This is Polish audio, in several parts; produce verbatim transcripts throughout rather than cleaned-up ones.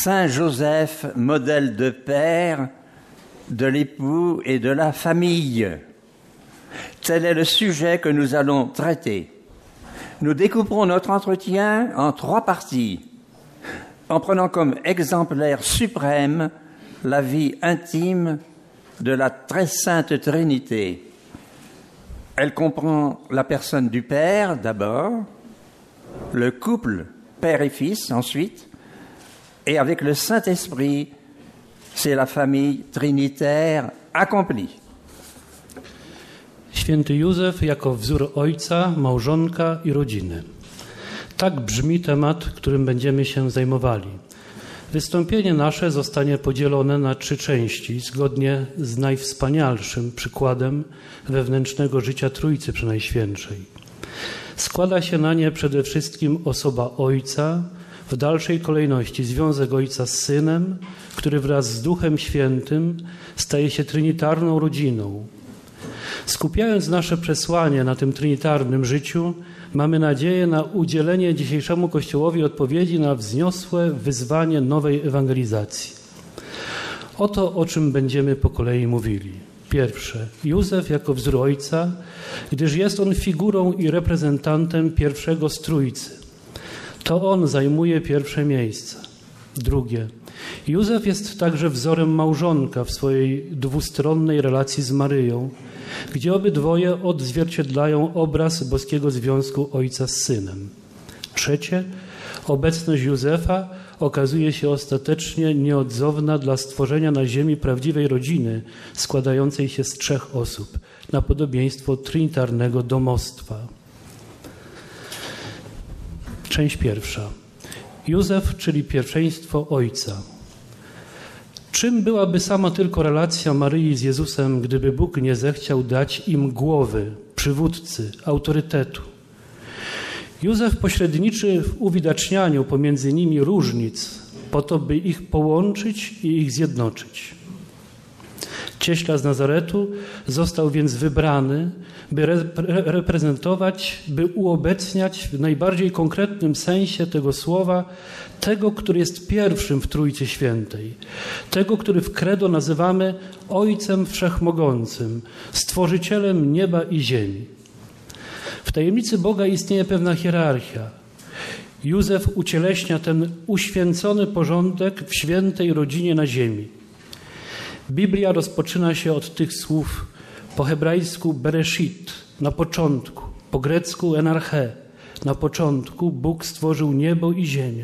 Saint Joseph, modèle de père, de l'époux et de la famille. Tel est le sujet que nous allons traiter. Nous découperons notre entretien en trois parties, en prenant comme exemplaire suprême la vie intime de la très sainte Trinité. Elle comprend la personne du Père d'abord, le couple Père et Fils ensuite, et avec le Saint-Esprit, c'est la famille trinitaire accomplie. Święty Józef jako wzór ojca, małżonka i rodziny. Tak brzmi temat, którym będziemy się zajmowali. Wystąpienie nasze zostanie podzielone na trzy części, zgodnie z najwspanialszym przykładem wewnętrznego życia Trójcy Przenajświętszej. Składa się na nie przede wszystkim osoba Ojca, w dalszej kolejności związek Ojca z Synem, który wraz z Duchem Świętym staje się trinitarną rodziną. Skupiając nasze przesłanie na tym trinitarnym życiu, mamy nadzieję na udzielenie dzisiejszemu Kościołowi odpowiedzi na wzniosłe wyzwanie nowej ewangelizacji. Oto o czym będziemy po kolei mówili. Pierwsze, Józef jako wzór Ojca, gdyż jest on figurą i reprezentantem pierwszego z Trójcy. To on zajmuje pierwsze miejsce. Drugie, Józef jest także wzorem małżonka w swojej dwustronnej relacji z Maryją, gdzie obydwoje odzwierciedlają obraz boskiego związku Ojca z Synem. Trzecie, obecność Józefa okazuje się ostatecznie nieodzowna dla stworzenia na ziemi prawdziwej rodziny składającej się z trzech osób, na podobieństwo trinitarnego domostwa. Część pierwsza. Józef, czyli pierwszeństwo Ojca. Czym byłaby sama tylko relacja Maryi z Jezusem, gdyby Bóg nie zechciał dać im głowy, przywódcy, autorytetu? Józef pośredniczy w uwidacznianiu pomiędzy nimi różnic, po to, by ich połączyć i ich zjednoczyć. Cieśla z Nazaretu został więc wybrany, by reprezentować, by uobecniać w najbardziej konkretnym sensie tego słowa tego, który jest pierwszym w Trójcy Świętej, tego, który w credo nazywamy Ojcem Wszechmogącym, Stworzycielem nieba i ziemi. W tajemnicy Boga istnieje pewna hierarchia. Józef ucieleśnia ten uświęcony porządek w świętej rodzinie na ziemi. Biblia rozpoczyna się od tych słów po hebrajsku bereshit, na początku, po grecku enarche, na początku Bóg stworzył niebo i ziemię.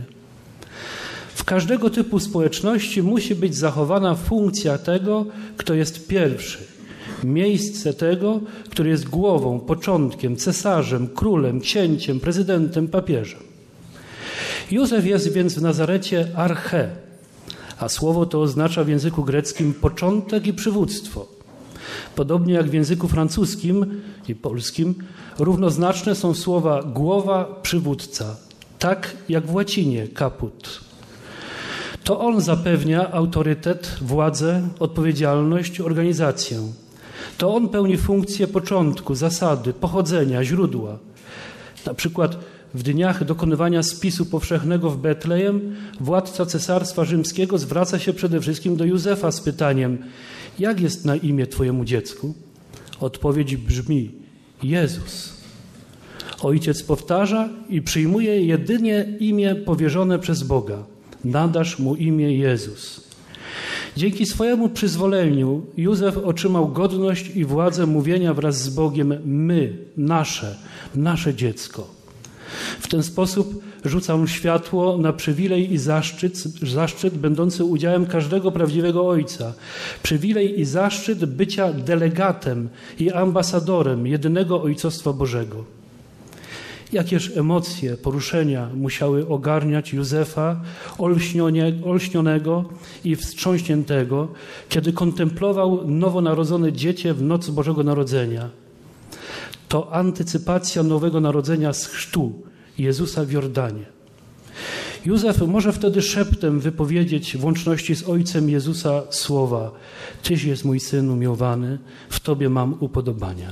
W każdego typu społeczności musi być zachowana funkcja tego, kto jest pierwszy, miejsce tego, który jest głową, początkiem, cesarzem, królem, księciem, prezydentem, papieżem. Józef jest więc w Nazarecie arche, a słowo to oznacza w języku greckim początek i przywództwo. Podobnie jak w języku francuskim i polskim równoznaczne są słowa głowa, przywódca, tak jak w łacinie caput. To on zapewnia autorytet, władzę, odpowiedzialność, organizację. To on pełni funkcję początku, zasady, pochodzenia, źródła. Na przykład w dniach dokonywania spisu powszechnego w Betlejem władca Cesarstwa Rzymskiego zwraca się przede wszystkim do Józefa z pytaniem: jak jest na imię twojemu dziecku? Odpowiedź brzmi: Jezus. Ojciec powtarza i przyjmuje jedynie imię powierzone przez Boga. Nadasz mu imię Jezus. Dzięki swojemu przyzwoleniu Józef otrzymał godność i władzę mówienia wraz z Bogiem my, nasze, nasze dziecko. W ten sposób rzuca on światło na przywilej i zaszczyt, zaszczyt będący udziałem każdego prawdziwego ojca. Przywilej i zaszczyt bycia delegatem i ambasadorem jedynego Ojcostwa Bożego. Jakież emocje, poruszenia musiały ogarniać Józefa, olśnionego i wstrząśniętego, kiedy kontemplował nowonarodzone dziecię w noc Bożego Narodzenia. To antycypacja nowego narodzenia z chrztu Jezusa w Jordanie. Józef może wtedy szeptem wypowiedzieć w łączności z Ojcem Jezusa słowa: Tyś jest mój Syn umiłowany, w Tobie mam upodobania.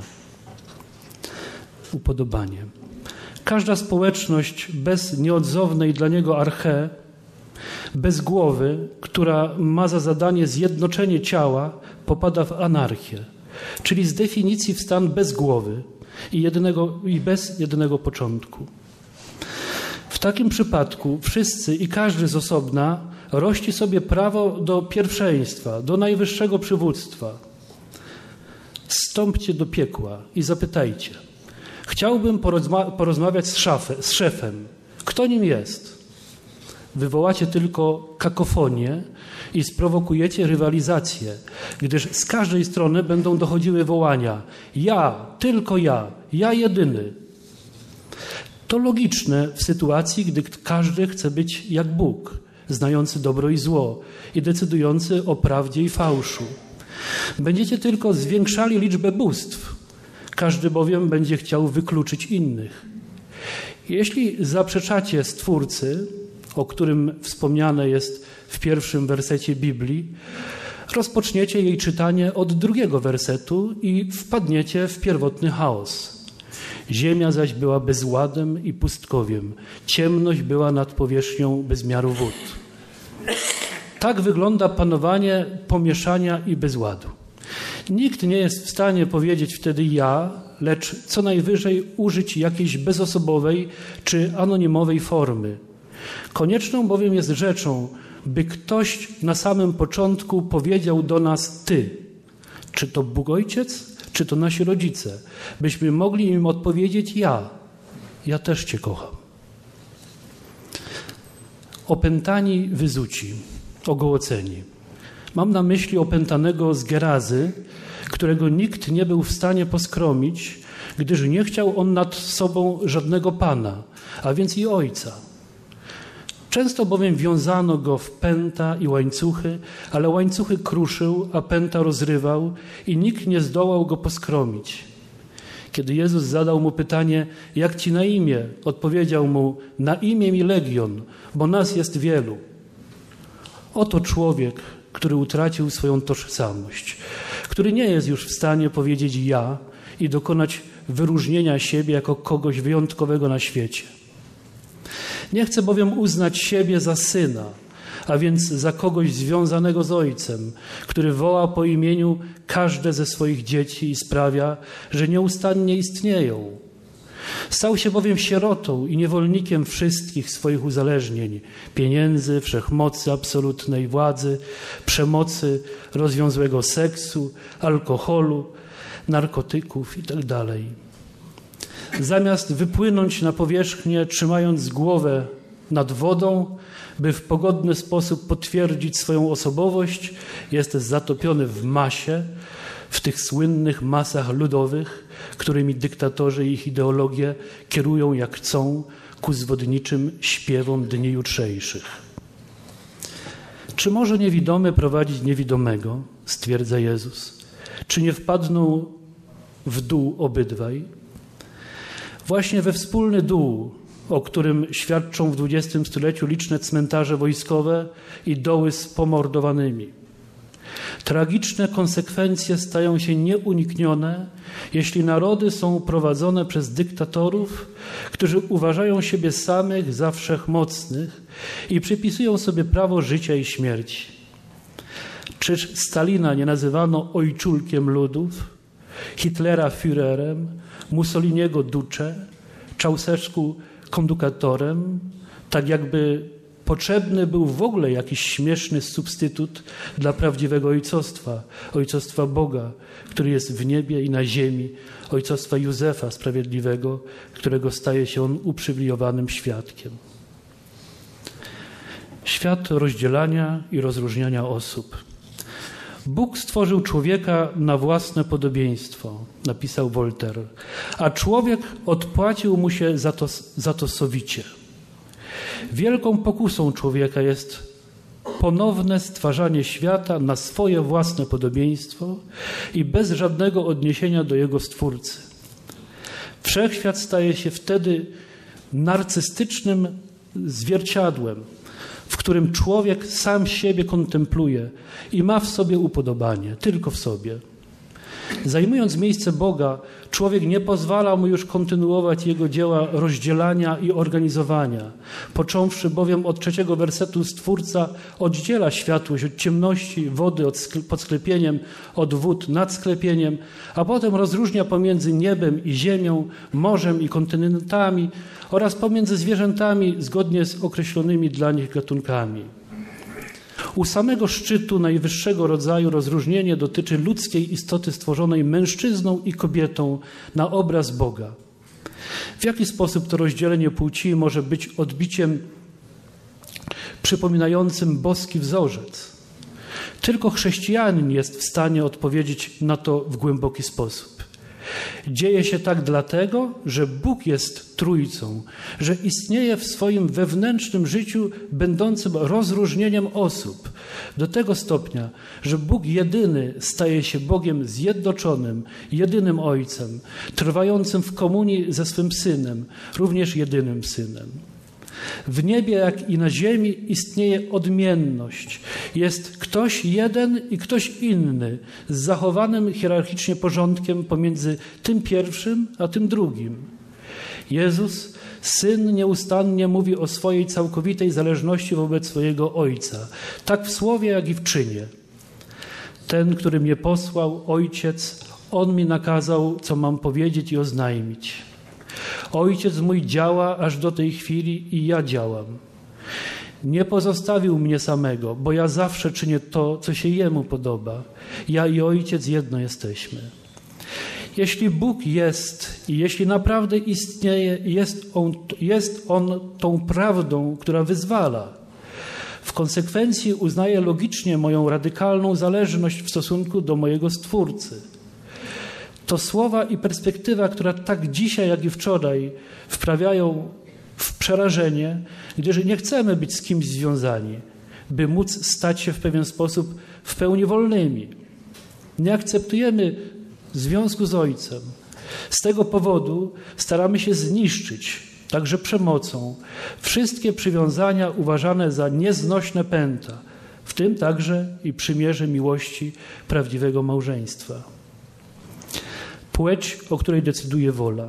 Upodobanie. Każda społeczność bez nieodzownej dla niego arche Bez głowy, która ma za zadanie zjednoczenie ciała, popada w anarchię, czyli z definicji w stan bez głowy i, jedynego, i bez jedynego początku. W takim przypadku wszyscy i każdy z osobna rości sobie prawo do pierwszeństwa, do najwyższego przywództwa. Zstąpcie do piekła i zapytajcie. Chciałbym porozma- porozmawiać z, szafę, z szefem. Kto nim jest? Wywołacie tylko kakofonię i sprowokujecie rywalizację, gdyż z każdej strony będą dochodziły wołania: ja, tylko ja, ja jedyny. To logiczne w sytuacji, gdy każdy chce być jak Bóg, znający dobro i zło i decydujący o prawdzie i fałszu. Będziecie tylko zwiększali liczbę bóstw. Każdy bowiem będzie chciał wykluczyć innych. Jeśli zaprzeczacie Stwórcy, o którym wspomniane jest w pierwszym wersecie Biblii, rozpoczniecie jej czytanie od drugiego wersetu i wpadniecie w pierwotny chaos. Ziemia zaś była bezładem i pustkowiem. Ciemność była nad powierzchnią bezmiaru wód. Tak wygląda panowanie pomieszania i bezładu. Nikt nie jest w stanie powiedzieć wtedy ja, lecz co najwyżej użyć jakiejś bezosobowej czy anonimowej formy. Konieczną bowiem jest rzeczą, by ktoś na samym początku powiedział do nas ty. Czy to Bóg Ojciec, czy to nasi rodzice, byśmy mogli im odpowiedzieć ja. Ja też Cię kocham. Opętani wyzuci, ogołoceni. Mam na myśli opętanego z Gerazy, którego nikt nie był w stanie poskromić, gdyż nie chciał on nad sobą żadnego pana, a więc i ojca. Często bowiem wiązano go w pęta i łańcuchy, ale łańcuchy kruszył, a pęta rozrywał i nikt nie zdołał go poskromić. Kiedy Jezus zadał mu pytanie, jak ci na imię, odpowiedział mu, na imię mi Legion, bo nas jest wielu. Oto człowiek, który utracił swoją tożsamość, który nie jest już w stanie powiedzieć ja i dokonać wyróżnienia siebie jako kogoś wyjątkowego na świecie. Nie chce bowiem uznać siebie za syna, a więc za kogoś związanego z ojcem, który woła po imieniu każde ze swoich dzieci i sprawia, że nieustannie istnieją. Stał się bowiem sierotą i niewolnikiem wszystkich swoich uzależnień, pieniędzy, wszechmocy absolutnej władzy, przemocy, rozwiązłego seksu, alkoholu, narkotyków itd. Zamiast wypłynąć na powierzchnię, trzymając głowę nad wodą, by w pogodny sposób potwierdzić swoją osobowość, jest zatopiony w masie, w tych słynnych masach ludowych, którymi dyktatorzy i ich ideologie kierują jak chcą ku zwodniczym śpiewom dni jutrzejszych. Czy może niewidomy prowadzić niewidomego, stwierdza Jezus? Czy nie wpadną w dół obydwaj? Właśnie we wspólny dół, o którym świadczą w dwudziestym stuleciu liczne cmentarze wojskowe i doły z pomordowanymi. Tragiczne konsekwencje stają się nieuniknione, jeśli narody są prowadzone przez dyktatorów, którzy uważają siebie samych za wszechmocnych i przypisują sobie prawo życia i śmierci. Czyż Stalina nie nazywano ojczulkiem ludów, Hitlera Führerem, Mussoliniego Duce, Ceausescu kondukatorem, tak jakby potrzebny był w ogóle jakiś śmieszny substytut dla prawdziwego ojcostwa, ojcostwa Boga, który jest w niebie i na ziemi, ojcostwa Józefa Sprawiedliwego, którego staje się on uprzywilejowanym świadkiem. Świat rozdzielania i rozróżniania osób. Bóg stworzył człowieka na własne podobieństwo, napisał Voltaire, a człowiek odpłacił mu się za to, za to sowicie. Wielką pokusą człowieka jest ponowne stwarzanie świata na swoje własne podobieństwo i bez żadnego odniesienia do jego Stwórcy. Wszechświat staje się wtedy narcystycznym zwierciadłem, w którym człowiek sam siebie kontempluje i ma w sobie upodobanie, tylko w sobie. Zajmując miejsce Boga, człowiek nie pozwala mu już kontynuować jego dzieła rozdzielania i organizowania. Począwszy bowiem od trzeciego wersetu Stwórca oddziela światłość od ciemności, wody od skle- pod sklepieniem, od wód nad sklepieniem, a potem rozróżnia pomiędzy niebem i ziemią, morzem i kontynentami oraz pomiędzy zwierzętami zgodnie z określonymi dla nich gatunkami. U samego szczytu najwyższego rodzaju rozróżnienie dotyczy ludzkiej istoty stworzonej mężczyzną i kobietą na obraz Boga. W jaki sposób to rozdzielenie płci może być odbiciem przypominającym boski wzorzec? Tylko chrześcijanin jest w stanie odpowiedzieć na to w głęboki sposób. Dzieje się tak dlatego, że Bóg jest Trójcą, że istnieje w swoim wewnętrznym życiu będącym rozróżnieniem osób do tego stopnia, że Bóg jedyny staje się Bogiem zjednoczonym, jedynym Ojcem, trwającym w komunii ze swym Synem, również jedynym Synem. W niebie, jak i na ziemi istnieje odmienność. Jest ktoś jeden i ktoś inny z zachowanym hierarchicznie porządkiem pomiędzy tym pierwszym a tym drugim. Jezus, Syn, nieustannie mówi o swojej całkowitej zależności wobec swojego Ojca, tak w słowie, jak i w czynie. Ten, który mnie posłał, Ojciec, On mi nakazał, co mam powiedzieć i oznajmić. Ojciec mój działa aż do tej chwili i ja działam. Nie pozostawił mnie samego, bo ja zawsze czynię to, co się Jemu podoba. Ja i Ojciec jedno jesteśmy. Jeśli Bóg jest i jeśli naprawdę istnieje, jest On, jest On tą prawdą, która wyzwala. W konsekwencji uznaje logicznie moją radykalną zależność w stosunku do mojego Stwórcy. To słowa i perspektywa, która tak dzisiaj, jak i wczoraj wprawiają w przerażenie, gdyż nie chcemy być z kimś związani, by móc stać się w pewien sposób w pełni wolnymi. Nie akceptujemy związku z Ojcem. Z tego powodu staramy się zniszczyć, także przemocą, wszystkie przywiązania uważane za nieznośne pęta, w tym także i przymierze miłości prawdziwego małżeństwa. Płeć, o której decyduje wola.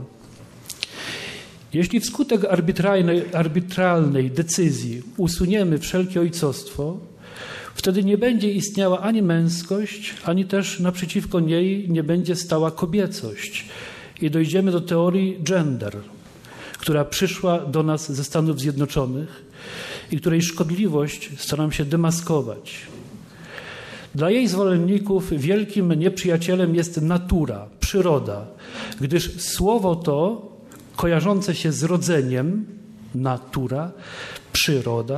Jeśli wskutek arbitralnej, arbitralnej decyzji usuniemy wszelkie ojcostwo, wtedy nie będzie istniała ani męskość, ani też naprzeciwko niej nie będzie stała kobiecość. I dojdziemy do teorii gender, która przyszła do nas ze Stanów Zjednoczonych i której szkodliwość staram się demaskować. Dla jej zwolenników wielkim nieprzyjacielem jest natura, przyroda, gdyż słowo to, kojarzące się z rodzeniem, natura, przyroda,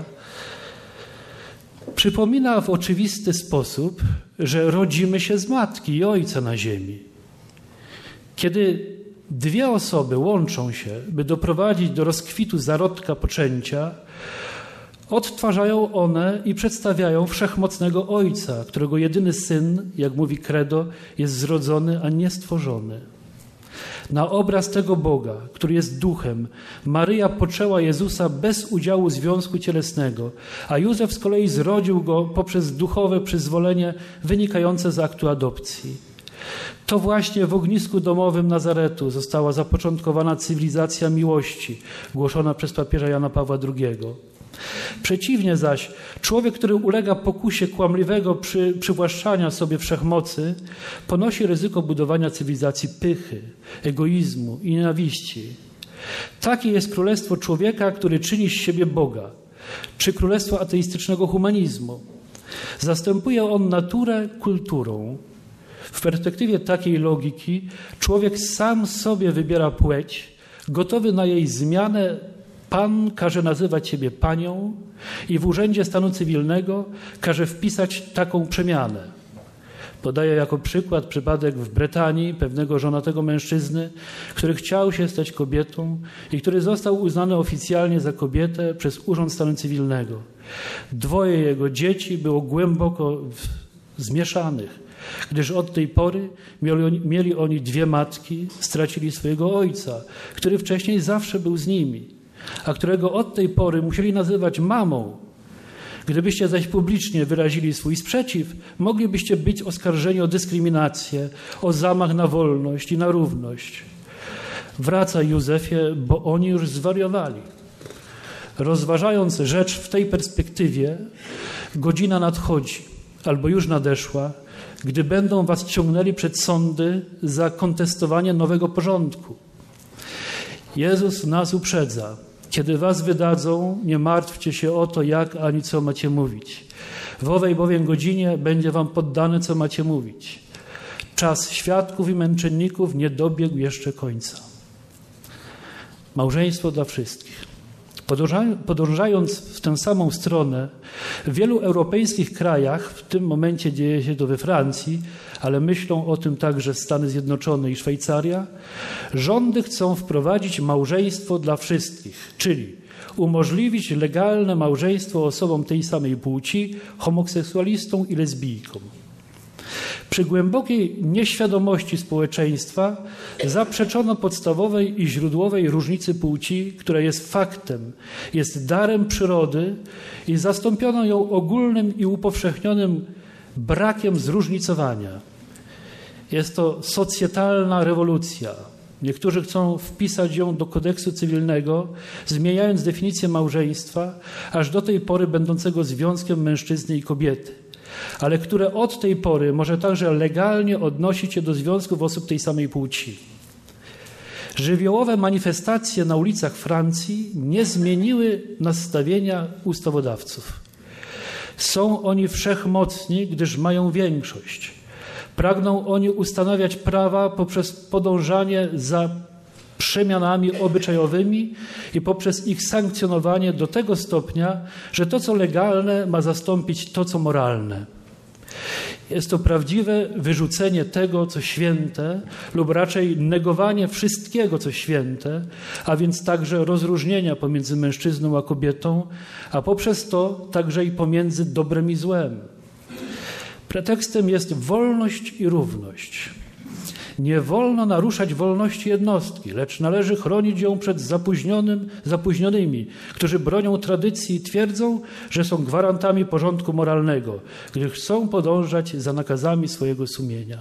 przypomina w oczywisty sposób, że rodzimy się z matki i ojca na ziemi. Kiedy dwie osoby łączą się, by doprowadzić do rozkwitu zarodka poczęcia, odtwarzają one i przedstawiają wszechmocnego Ojca, którego jedyny Syn, jak mówi Credo, jest zrodzony, a nie stworzony. Na obraz tego Boga, który jest duchem, Maryja poczęła Jezusa bez udziału związku cielesnego, a Józef z kolei zrodził go poprzez duchowe przyzwolenie wynikające z aktu adopcji. To właśnie w ognisku domowym Nazaretu została zapoczątkowana cywilizacja miłości, głoszona przez papieża Jana Pawła drugiego. Przeciwnie zaś, człowiek, który ulega pokusie kłamliwego przy, przywłaszczania sobie wszechmocy, ponosi ryzyko budowania cywilizacji pychy, egoizmu i nienawiści. Takie jest królestwo człowieka, który czyni z siebie Boga, czy królestwo ateistycznego humanizmu. Zastępuje on naturę kulturą. W perspektywie takiej logiki człowiek sam sobie wybiera płeć, gotowy na jej zmianę. Pan każe nazywać siebie panią i w urzędzie stanu cywilnego każe wpisać taką przemianę. Podaję jako przykład przypadek w Brytanii pewnego żonatego mężczyzny, który chciał się stać kobietą i który został uznany oficjalnie za kobietę przez Urząd Stanu Cywilnego. Dwoje jego dzieci było głęboko zmieszanych, gdyż od tej pory mieli oni, mieli oni dwie matki, stracili swojego ojca, który wcześniej zawsze był z nimi, a którego od tej pory musieli nazywać mamą, Gdybyście zaś publicznie wyrazili swój sprzeciw, moglibyście być oskarżeni o dyskryminację, o zamach na wolność i na równość. Wracaj, Józefie, bo oni już zwariowali. Rozważając rzecz w tej perspektywie, godzina nadchodzi, albo już nadeszła, gdy będą was ciągnęli przed sądy za kontestowanie nowego porządku. Jezus nas uprzedza. Kiedy was wydadzą, nie martwcie się o to, jak ani co macie mówić. W owej bowiem godzinie będzie wam poddane, co macie mówić. Czas świadków i męczenników nie dobiegł jeszcze końca. Małżeństwo dla wszystkich. Podążając w tę samą stronę, w wielu europejskich krajach, w tym momencie dzieje się to we Francji, ale myślą o tym także Stany Zjednoczone i Szwajcaria, rządy chcą wprowadzić małżeństwo dla wszystkich, czyli umożliwić legalne małżeństwo osobom tej samej płci, homoseksualistom i lesbijkom. Przy głębokiej nieświadomości społeczeństwa zaprzeczono podstawowej i źródłowej różnicy płci, która jest faktem, jest darem przyrody i zastąpiono ją ogólnym i upowszechnionym brakiem zróżnicowania. Jest to socjetalna rewolucja. Niektórzy chcą wpisać ją do kodeksu cywilnego, zmieniając definicję małżeństwa, aż do tej pory będącego związkiem mężczyzny i kobiety, ale które od tej pory może także legalnie odnosić się do związków osób tej samej płci. Żywiołowe manifestacje na ulicach Francji nie zmieniły nastawienia ustawodawców. Są oni wszechmocni, gdyż mają większość. Pragną oni ustanawiać prawa poprzez podążanie za przemianami obyczajowymi i poprzez ich sankcjonowanie do tego stopnia, że to, co legalne, ma zastąpić to, co moralne. Jest to prawdziwe wyrzucenie tego, co święte, lub raczej negowanie wszystkiego, co święte, a więc także rozróżnienia pomiędzy mężczyzną a kobietą, a poprzez to także i pomiędzy dobrem i złem. Pretekstem jest wolność i równość. Nie wolno naruszać wolności jednostki, lecz należy chronić ją przed zapóźnionym, zapóźnionymi, którzy bronią tradycji i twierdzą, że są gwarantami porządku moralnego, gdyż chcą podążać za nakazami swojego sumienia.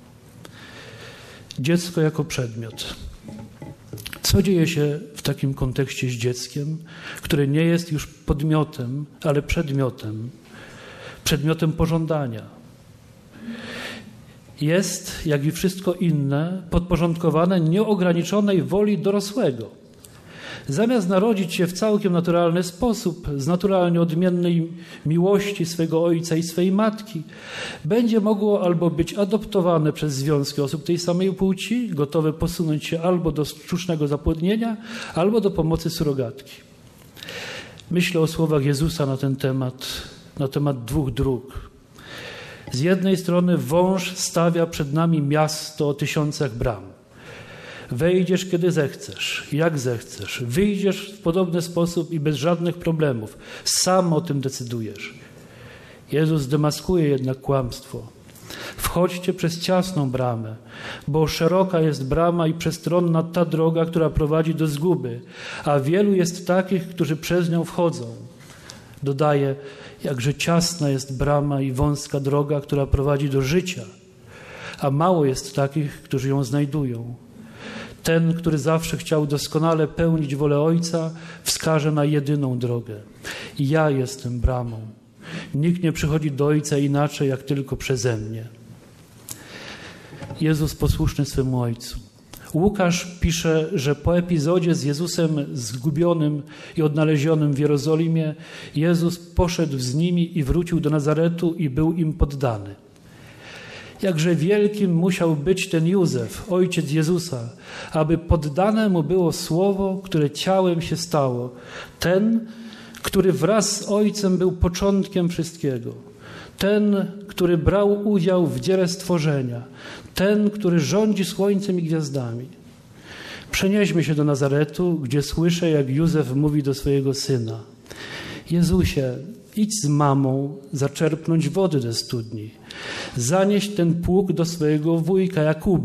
Dziecko jako przedmiot. Co dzieje się w takim kontekście z dzieckiem, które nie jest już podmiotem, ale przedmiotem, przedmiotem pożądania? Jest, jak i wszystko inne, podporządkowane nieograniczonej woli dorosłego. Zamiast narodzić się w całkiem naturalny sposób, z naturalnie odmiennej miłości swego ojca i swej matki, będzie mogło albo być adoptowane przez związki osób tej samej płci, gotowe posunąć się albo do sztucznego zapłodnienia, albo do pomocy surogatki. Myślę o słowach Jezusa na ten temat, na temat dwóch dróg. Z jednej strony wąż stawia przed nami miasto o tysiącach bram. Wejdziesz, kiedy zechcesz, jak zechcesz. Wyjdziesz w podobny sposób i bez żadnych problemów. Sam o tym decydujesz. Jezus demaskuje jednak kłamstwo. Wchodźcie przez ciasną bramę, bo szeroka jest brama i przestronna ta droga, która prowadzi do zguby, a wielu jest takich, którzy przez nią wchodzą. Dodaje, jakże ciasna jest brama i wąska droga, która prowadzi do życia, a mało jest takich, którzy ją znajdują. Ten, który zawsze chciał doskonale pełnić wolę Ojca, wskaże na jedyną drogę. I ja jestem bramą. Nikt nie przychodzi do Ojca inaczej, jak tylko przeze mnie. Jezus posłuszny swemu Ojcu. Łukasz pisze, że po epizodzie z Jezusem zgubionym i odnalezionym w Jerozolimie, Jezus poszedł z nimi i wrócił do Nazaretu i był im poddany. Jakże wielkim musiał być ten Józef, ojciec Jezusa, aby poddane mu było słowo, które ciałem się stało. Ten, który wraz z Ojcem był początkiem wszystkiego. Ten, który brał udział w dziele stworzenia. Ten, który rządzi słońcem i gwiazdami. Przenieśmy się do Nazaretu, gdzie słyszę, jak Józef mówi do swojego syna. Jezusie, idź z mamą zaczerpnąć wody ze studni. Zanieś ten pług do swojego wujka Jakuba,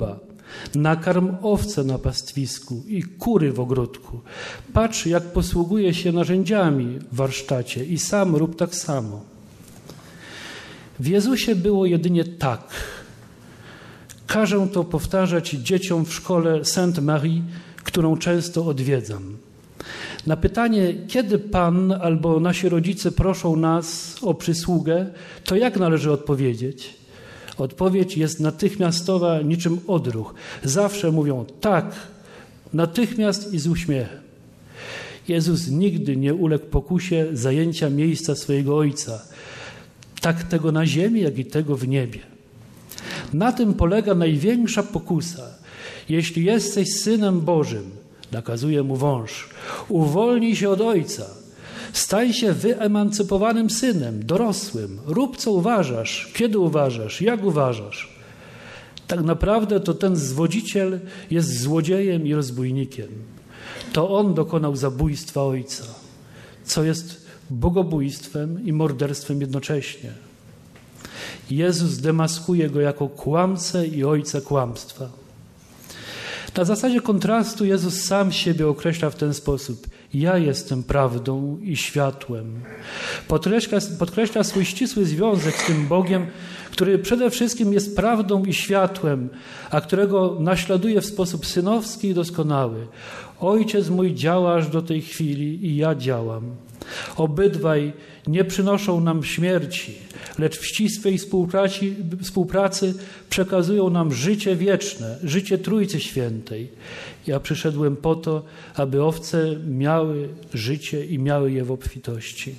Nakarm owce na pastwisku i kury w ogródku. Patrz, jak posługuje się narzędziami w warsztacie i sam rób tak samo. W Jezusie było jedynie tak. Każę to powtarzać dzieciom w szkole Sainte Marie, którą często odwiedzam. Na pytanie, kiedy Pan albo nasi rodzice proszą nas o przysługę, to jak należy odpowiedzieć? Odpowiedź jest natychmiastowa, niczym odruch. Zawsze mówią tak, natychmiast i z uśmiechem. Jezus nigdy nie uległ pokusie zajęcia miejsca swojego Ojca, tak tego na ziemi, jak i tego w niebie. Na tym polega największa pokusa. Jeśli jesteś Synem Bożym, nakazuje mu wąż, uwolnij się od Ojca. Staj się wyemancypowanym synem, dorosłym. Rób, co uważasz, kiedy uważasz, jak uważasz. Tak naprawdę to ten zwodziciel jest złodziejem i rozbójnikiem. To on dokonał zabójstwa Ojca, co jest bogobójstwem i morderstwem jednocześnie. Jezus demaskuje go jako kłamcę i ojca kłamstwa. Na zasadzie kontrastu Jezus sam siebie określa w ten sposób. Ja jestem prawdą i światłem. Podkreśla, podkreśla swój ścisły związek z tym Bogiem, który przede wszystkim jest prawdą i światłem, a którego naśladuje w sposób synowski i doskonały. Ojciec mój działa aż do tej chwili i ja działam. Obydwaj nie przynoszą nam śmierci, lecz w ścisłej współpracy, współpracy przekazują nam życie wieczne, życie Trójcy Świętej. Ja przyszedłem po to, aby owce miały życie i miały je w obfitości.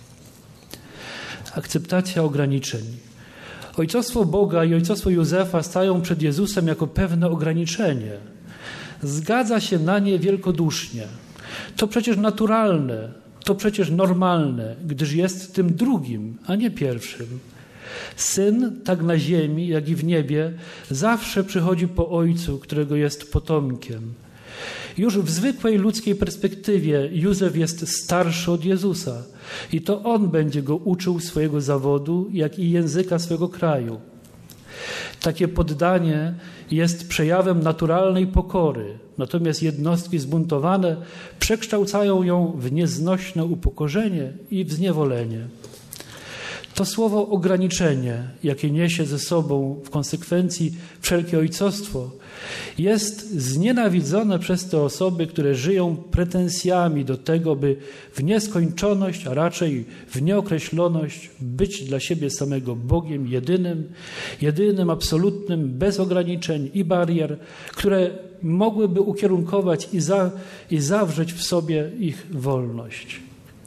Akceptacja ograniczeń. Ojcostwo Boga i ojcostwo Józefa stają przed Jezusem jako pewne ograniczenie. Zgadza się na nie wielkodusznie. To przecież naturalne. To przecież normalne, gdyż jest tym drugim, a nie pierwszym. Syn, tak na ziemi, jak i w niebie, zawsze przychodzi po ojcu, którego jest potomkiem. Już w zwykłej ludzkiej perspektywie Józef jest starszy od Jezusa i to on będzie go uczył swojego zawodu, jak i języka swego kraju. Takie poddanie jest przejawem naturalnej pokory, natomiast jednostki zbuntowane przekształcają ją w nieznośne upokorzenie i w zniewolenie. To słowo ograniczenie, jakie niesie ze sobą w konsekwencji wszelkie ojcostwo, jest znienawidzone przez te osoby, które żyją pretensjami do tego, by w nieskończoność, a raczej w nieokreśloność być dla siebie samego Bogiem jedynym, jedynym, absolutnym, bez ograniczeń i barier, które mogłyby ukierunkować i, za, i zawrzeć w sobie ich wolność.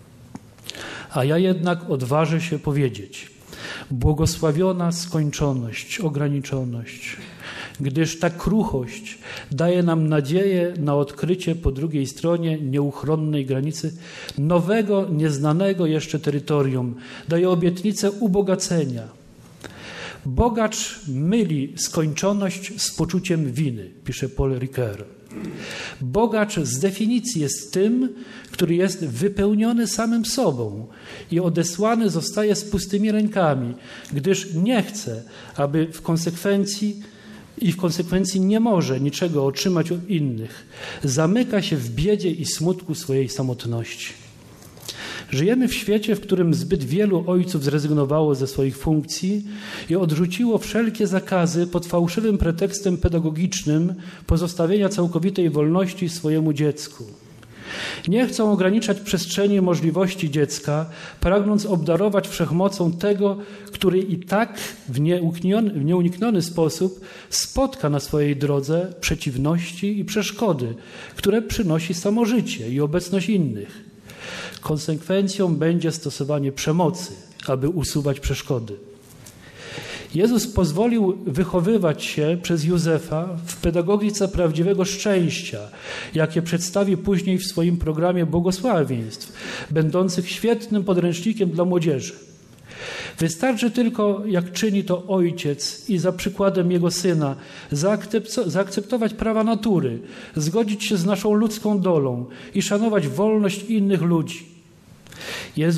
A ja jednak odważę się powiedzieć, błogosławiona skończoność, ograniczoność, gdyż ta kruchość daje nam nadzieję na odkrycie po drugiej stronie nieuchronnej granicy nowego, nieznanego jeszcze terytorium, daje obietnicę ubogacenia. Bogacz myli skończoność z poczuciem winy, pisze Paul Ricoeur. Bogacz z definicji jest tym, który jest wypełniony samym sobą i odesłany zostaje z pustymi rękami, gdyż nie chce, aby w konsekwencji i w konsekwencji nie może niczego otrzymać od innych. Zamyka się w biedzie i smutku swojej samotności. Żyjemy w świecie, w którym zbyt wielu ojców zrezygnowało ze swoich funkcji i odrzuciło wszelkie zakazy pod fałszywym pretekstem pedagogicznym pozostawienia całkowitej wolności swojemu dziecku. Nie chcą ograniczać przestrzeni możliwości dziecka, pragnąc obdarować wszechmocą tego, który i tak w nieunikniony, w nieunikniony sposób spotka na swojej drodze przeciwności i przeszkody, które przynosi samo życie i obecność innych. Konsekwencją będzie stosowanie przemocy, aby usuwać przeszkody. Jezus pozwolił wychowywać się przez Józefa w pedagogice prawdziwego szczęścia, jakie przedstawi później w swoim programie błogosławieństw, będących świetnym podręcznikiem dla młodzieży. Wystarczy tylko, jak czyni to ojciec i za przykładem jego syna, zaakceptować prawa natury, zgodzić się z naszą ludzką dolą i szanować wolność innych ludzi. Jezus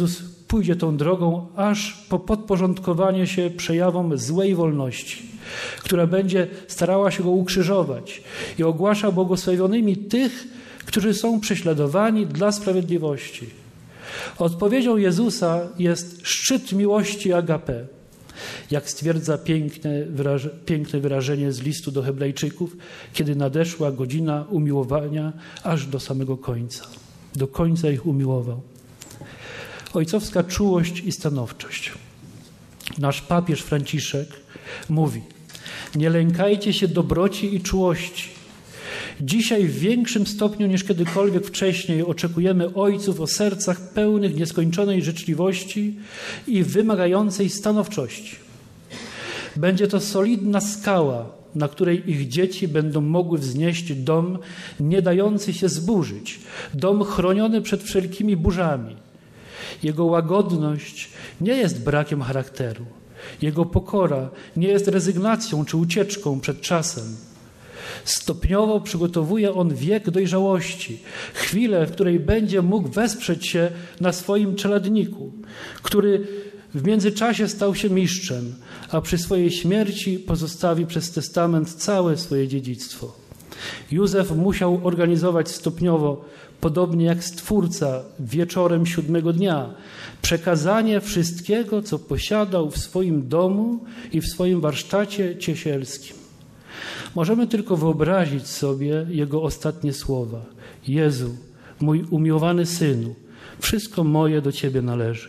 pójdzie tą drogą aż po podporządkowanie się przejawom złej wolności, która będzie starała się go ukrzyżować i ogłasza błogosławionymi tych, którzy są prześladowani dla sprawiedliwości. Odpowiedzią Jezusa jest szczyt miłości agape. Jak stwierdza piękne, wyraż- piękne wyrażenie z listu do Hebrajczyków, kiedy nadeszła godzina umiłowania aż do samego końca. Do końca ich umiłował. Ojcowska czułość i stanowczość. Nasz papież Franciszek mówi: nie lękajcie się dobroci i czułości. Dzisiaj w większym stopniu niż kiedykolwiek wcześniej oczekujemy ojców o sercach pełnych nieskończonej życzliwości i wymagającej stanowczości. Będzie to solidna skała, na której ich dzieci będą mogły wznieść dom nie dający się zburzyć, dom chroniony przed wszelkimi burzami. Jego łagodność nie jest brakiem charakteru. Jego pokora nie jest rezygnacją czy ucieczką przed czasem. Stopniowo przygotowuje on wiek dojrzałości, chwilę, w której będzie mógł wesprzeć się na swoim czeladniku, który w międzyczasie stał się mistrzem, a przy swojej śmierci pozostawi przez testament całe swoje dziedzictwo. Józef musiał organizować stopniowo, podobnie jak Stwórca wieczorem siódmego dnia, przekazanie wszystkiego, co posiadał w swoim domu i w swoim warsztacie ciesielskim. Możemy tylko wyobrazić sobie jego ostatnie słowa. Jezu, mój umiłowany Synu, wszystko moje do Ciebie należy.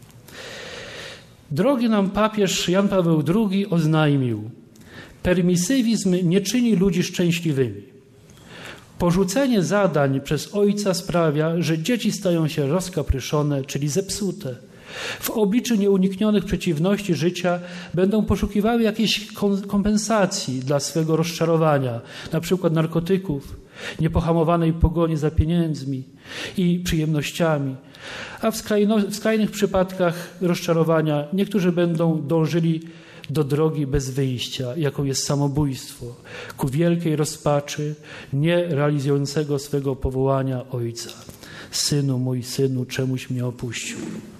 Drogi nam papież Jan Paweł drugi oznajmił: permisywizm nie czyni ludzi szczęśliwymi. Porzucenie zadań przez ojca sprawia, że dzieci stają się rozkapryszone, czyli zepsute. W obliczu nieuniknionych przeciwności życia będą poszukiwały jakiejś kompensacji dla swego rozczarowania, na przykład narkotyków, niepohamowanej pogoni za pieniędzmi i przyjemnościami, a w, skrajno, w skrajnych przypadkach rozczarowania niektórzy będą dążyli do drogi bez wyjścia, jaką jest samobójstwo, ku wielkiej rozpaczy nie realizującego swego powołania ojca. Synu mój, synu, czemuś mnie opuścił.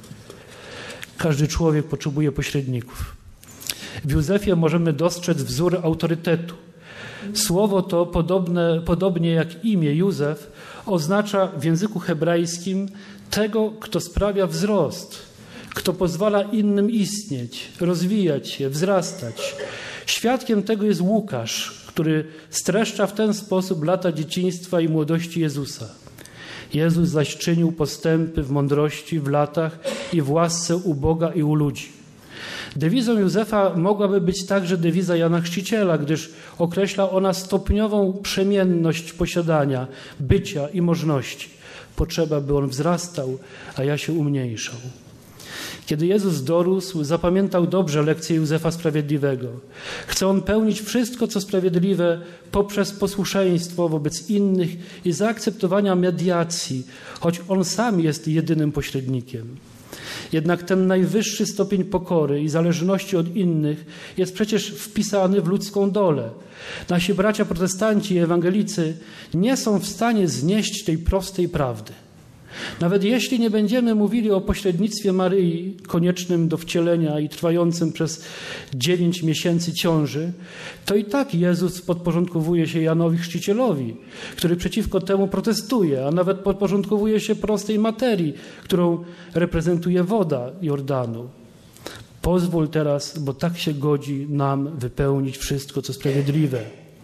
Każdy człowiek potrzebuje pośredników. W Józefie możemy dostrzec wzór autorytetu. Słowo to, podobne, podobnie jak imię Józef, oznacza w języku hebrajskim tego, kto sprawia wzrost, kto pozwala innym istnieć, rozwijać się, wzrastać. Świadkiem tego jest Łukasz, który streszcza w ten sposób lata dzieciństwa i młodości Jezusa. Jezus zaś czynił postępy w mądrości, w latach i w łasce u Boga i u ludzi. Dewizą Józefa mogłaby być także dewiza Jana Chrzciciela, gdyż określa ona stopniową przemienność posiadania, bycia i możności. Potrzeba, by on wzrastał, a ja się umniejszał. Kiedy Jezus dorósł, zapamiętał dobrze lekcję Józefa Sprawiedliwego. Chce on pełnić wszystko, co sprawiedliwe, poprzez posłuszeństwo wobec innych i zaakceptowania mediacji, choć on sam jest jedynym pośrednikiem. Jednak ten najwyższy stopień pokory i zależności od innych jest przecież wpisany w ludzką dolę. Nasi bracia protestanci i ewangelicy nie są w stanie znieść tej prostej prawdy. Nawet jeśli nie będziemy mówili o pośrednictwie Maryi, koniecznym do wcielenia i trwającym przez dziewięć miesięcy ciąży, to i tak Jezus podporządkowuje się Janowi Chrzcicielowi, który przeciwko temu protestuje, a nawet podporządkowuje się prostej materii, którą reprezentuje woda Jordanu. Pozwól teraz, bo tak się godzi nam wypełnić wszystko, co sprawiedliwe.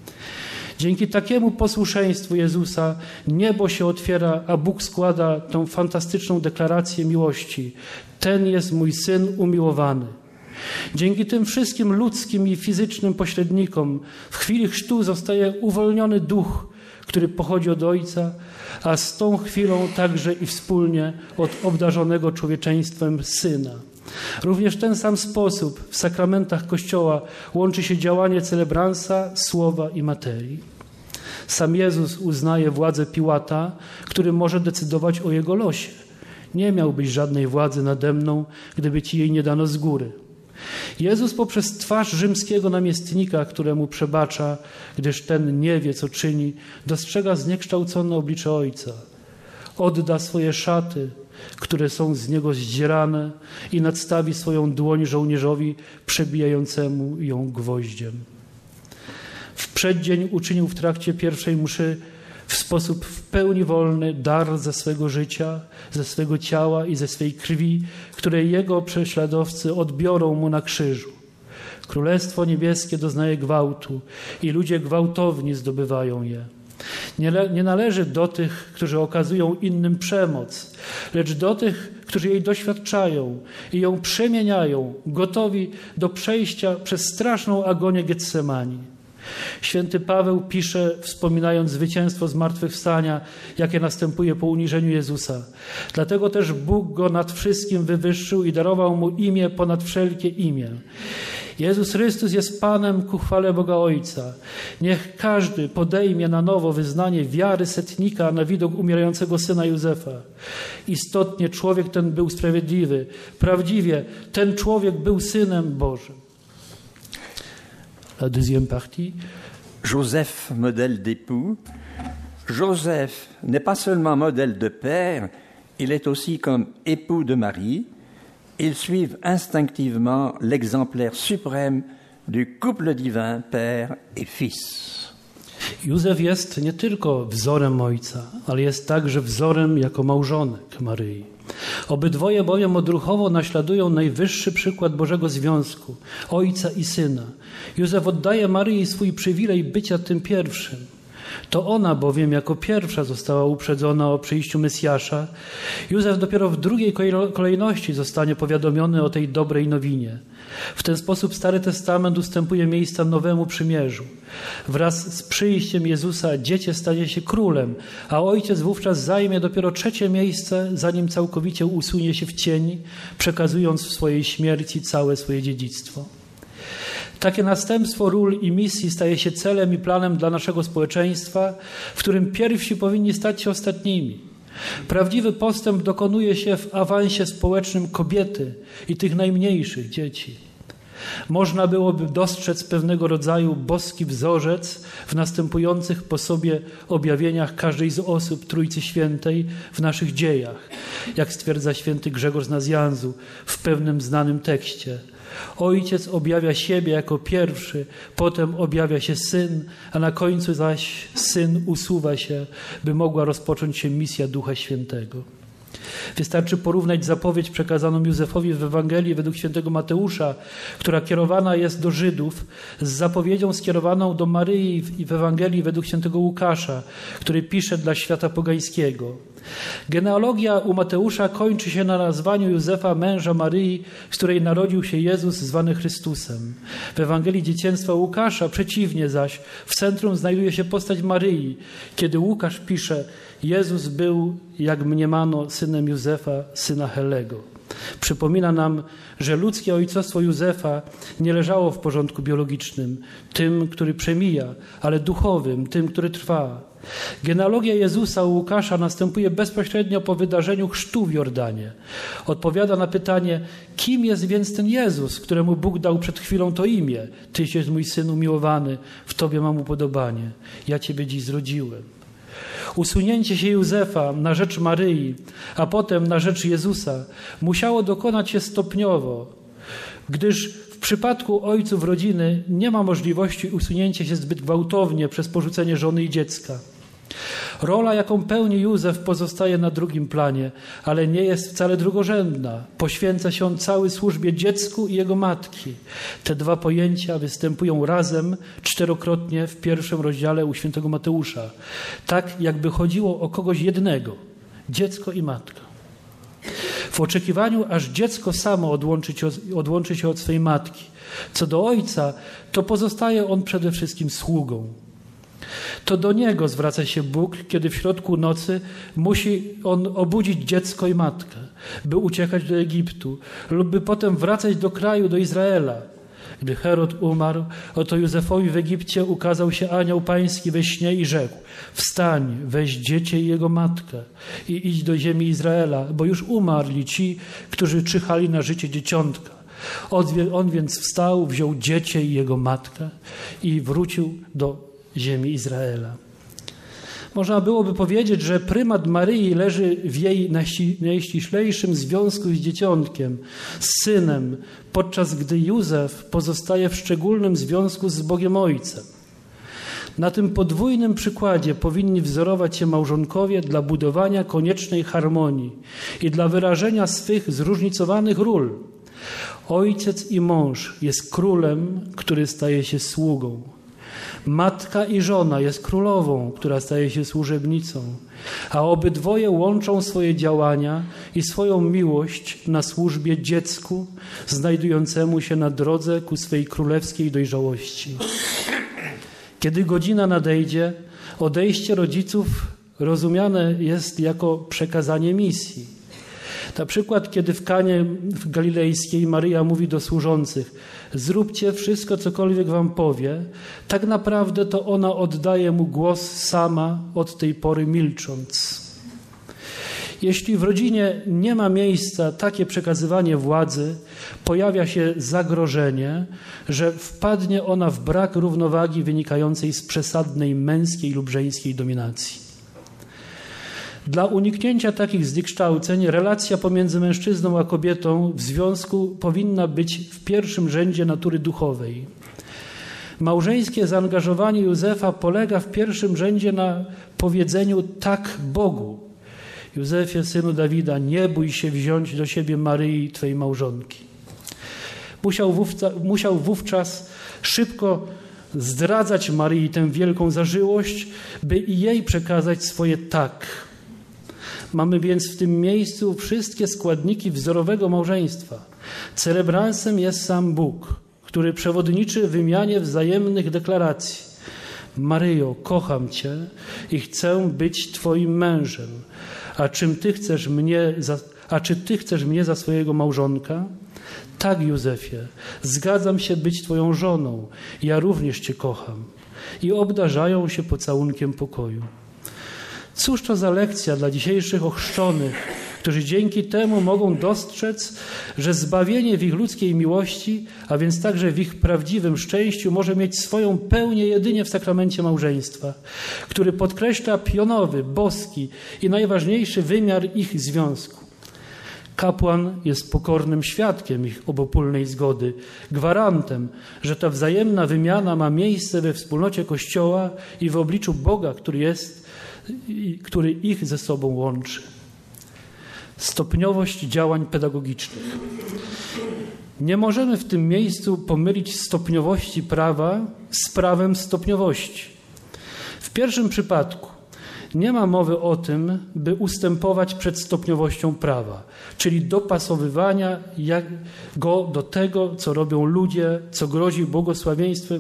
Dzięki takiemu posłuszeństwu Jezusa niebo się otwiera, a Bóg składa tą fantastyczną deklarację miłości. Ten jest mój Syn umiłowany. Dzięki tym wszystkim ludzkim i fizycznym pośrednikom w chwili chrztu zostaje uwolniony duch, który pochodzi od Ojca, a z tą chwilą także i wspólnie od obdarzonego człowieczeństwem Syna. Również w ten sam sposób w sakramentach Kościoła łączy się działanie celebransa, słowa i materii. Sam Jezus uznaje władzę Piłata, który może decydować o jego losie. Nie miałbyś żadnej władzy nade mną, gdyby ci jej nie dano z góry. Jezus poprzez twarz rzymskiego namiestnika, któremu przebacza, gdyż ten nie wie, co czyni, dostrzega zniekształcone oblicze Ojca. odda swoje szaty, które są z niego zdzierane i nadstawi swoją dłoń żołnierzowi przebijającemu ją gwoździem. W przeddzień uczynił w trakcie pierwszej mszy w sposób w pełni wolny dar ze swego życia, ze swego ciała i ze swej krwi, które jego prześladowcy odbiorą mu na krzyżu. Królestwo niebieskie doznaje gwałtu i ludzie gwałtowni zdobywają je. Nie, nie należy do tych, którzy okazują innym przemoc, lecz do tych, którzy jej doświadczają i ją przemieniają, gotowi do przejścia przez straszną agonię Getsemani. Święty Paweł pisze, wspominając zwycięstwo zmartwychwstania, jakie następuje po uniżeniu Jezusa. Dlatego też Bóg go nad wszystkim wywyższył i darował mu imię ponad wszelkie imię. Jezus Chrystus jest Panem ku chwale Boga Ojca. Niech każdy podejmie na nowo wyznanie wiary setnika na widok umierającego syna Józefa. Istotnie człowiek ten był sprawiedliwy. Prawdziwie ten człowiek był Synem Bożym. La deuxième partie. Joseph, modèle d'époux. Joseph n'est pas seulement modèle de père, il est aussi comme époux de Marie. Ils suivent instinctivement l'exemplaire suprême du couple divin père et fils. Józef jest nie tylko wzorem ojca, ale jest także wzorem jako małżonek Maryi. Obydwoje bowiem odruchowo naśladują najwyższy przykład Bożego związku, ojca i syna. Józef oddaje Maryi swój przywilej bycia tym pierwszym. To ona bowiem jako pierwsza została uprzedzona o przyjściu Mesjasza. Józef dopiero w drugiej kolejności zostanie powiadomiony o tej dobrej nowinie. W ten sposób Stary Testament ustępuje miejsca nowemu przymierzu. Wraz z przyjściem Jezusa dziecię stanie się królem, a ojciec wówczas zajmie dopiero trzecie miejsce, zanim całkowicie usunie się w cień, przekazując w swojej śmierci całe swoje dziedzictwo. Takie następstwo ról i misji staje się celem i planem dla naszego społeczeństwa, w którym pierwsi powinni stać się ostatnimi. Prawdziwy postęp dokonuje się w awansie społecznym kobiety i tych najmniejszych dzieci. Można byłoby dostrzec pewnego rodzaju boski wzorzec w następujących po sobie objawieniach każdej z osób Trójcy Świętej w naszych dziejach, jak stwierdza święty Grzegorz z Nazjanzu w pewnym znanym tekście. Ojciec objawia siebie jako pierwszy, potem objawia się Syn, a na końcu zaś Syn usuwa się, by mogła rozpocząć się misja Ducha Świętego. Wystarczy porównać zapowiedź przekazaną Józefowi w Ewangelii według świętego Mateusza, która kierowana jest do Żydów, z zapowiedzią skierowaną do Maryi w Ewangelii według świętego Łukasza, który pisze dla świata pogańskiego. Genealogia u Mateusza kończy się na nazwaniu Józefa, męża Maryi, z której narodził się Jezus zwany Chrystusem. W Ewangelii dzieciństwa Łukasza przeciwnie zaś, w centrum znajduje się postać Maryi, kiedy Łukasz pisze: Jezus był, jak mniemano, synem Józefa, syna Helego. Przypomina nam, że ludzkie ojcostwo Józefa nie leżało w porządku biologicznym, tym, który przemija, ale duchowym, tym, który trwa. Genealogia Jezusa u Łukasza następuje bezpośrednio po wydarzeniu chrztu w Jordanie. Odpowiada na pytanie, kim jest więc ten Jezus, któremu Bóg dał przed chwilą to imię. Tyś jest mój Syn umiłowany, w Tobie mam upodobanie. Ja Ciebie dziś zrodziłem. Usunięcie się Józefa na rzecz Maryi, a potem na rzecz Jezusa musiało dokonać się stopniowo, gdyż w przypadku ojców rodziny nie ma możliwości usunięcia się zbyt gwałtownie przez porzucenie żony i dziecka. Rola, jaką pełni Józef, pozostaje na drugim planie, ale nie jest wcale drugorzędna. Poświęca się on całej służbie dziecku i jego matki. Te dwa pojęcia występują razem czterokrotnie w pierwszym rozdziale u świętego Mateusza. Tak, jakby chodziło o kogoś jednego. Dziecko i matka. W oczekiwaniu, aż dziecko samo odłączy się, odłączy się od swej matki. Co do ojca, to pozostaje on przede wszystkim sługą. To do niego zwraca się Bóg, kiedy w środku nocy musi on obudzić dziecko i matkę, by uciekać do Egiptu lub by potem wracać do kraju, do Izraela. Gdy Herod umarł, oto Józefowi w Egipcie ukazał się anioł pański we śnie i rzekł: wstań, weź dziecię i jego matkę i idź do ziemi Izraela, bo już umarli ci, którzy czyhali na życie dzieciątka. On więc wstał, wziął dziecię i jego matkę i wrócił do ziemi Izraela. Można byłoby powiedzieć, że prymat Maryi leży w jej najściślejszym związku z dzieciątkiem, z synem, podczas gdy Józef pozostaje w szczególnym związku z Bogiem Ojcem. Na tym podwójnym przykładzie powinni wzorować się małżonkowie dla budowania koniecznej harmonii i dla wyrażenia swych zróżnicowanych ról. Ojciec i mąż jest królem, który staje się sługą. Matka i żona jest królową, która staje się służebnicą, a obydwoje łączą swoje działania i swoją miłość na służbie dziecku znajdującemu się na drodze ku swej królewskiej dojrzałości. Kiedy godzina nadejdzie, odejście rodziców rozumiane jest jako przekazanie misji. Na przykład, kiedy w Kanie w Galilejskiej Maryja mówi do służących: zróbcie wszystko, cokolwiek wam powie, tak naprawdę to ona oddaje mu głos sama, od tej pory milcząc. Jeśli w rodzinie nie ma miejsca takie przekazywanie władzy, pojawia się zagrożenie, że wpadnie ona w brak równowagi wynikającej z przesadnej męskiej lub żeńskiej dominacji. Dla uniknięcia takich zniekształceń relacja pomiędzy mężczyzną a kobietą w związku powinna być w pierwszym rzędzie natury duchowej. Małżeńskie zaangażowanie Józefa polega w pierwszym rzędzie na powiedzeniu tak Bogu. Józefie, synu Dawida, nie bój się wziąć do siebie Maryi, twej małżonki. Musiał wówczas, musiał wówczas szybko zdradzać Maryi tę wielką zażyłość, by i jej przekazać swoje tak. Mamy więc w tym miejscu wszystkie składniki wzorowego małżeństwa. Celebransem jest sam Bóg, który przewodniczy wymianie wzajemnych deklaracji. Maryjo, kocham Cię i chcę być Twoim mężem. A czym Ty chcesz mnie za, a czy Ty chcesz mnie za swojego małżonka? Tak, Józefie, zgadzam się być Twoją żoną. Ja również Cię kocham. I obdarzają się pocałunkiem pokoju. Cóż to za lekcja dla dzisiejszych ochrzczonych, którzy dzięki temu mogą dostrzec, że zbawienie w ich ludzkiej miłości, a więc także w ich prawdziwym szczęściu, może mieć swoją pełnię jedynie w sakramencie małżeństwa, który podkreśla pionowy, boski i najważniejszy wymiar ich związku. Kapłan jest pokornym świadkiem ich obopólnej zgody, gwarantem, że ta wzajemna wymiana ma miejsce we wspólnocie Kościoła i w obliczu Boga, który jest, który ich ze sobą łączy. Stopniowość działań pedagogicznych. Nie możemy w tym miejscu pomylić stopniowości prawa z prawem stopniowości. W pierwszym przypadku nie ma mowy o tym, by ustępować przed stopniowością prawa, czyli dopasowywania go do tego, co robią ludzie, co grozi błogosławieństwem,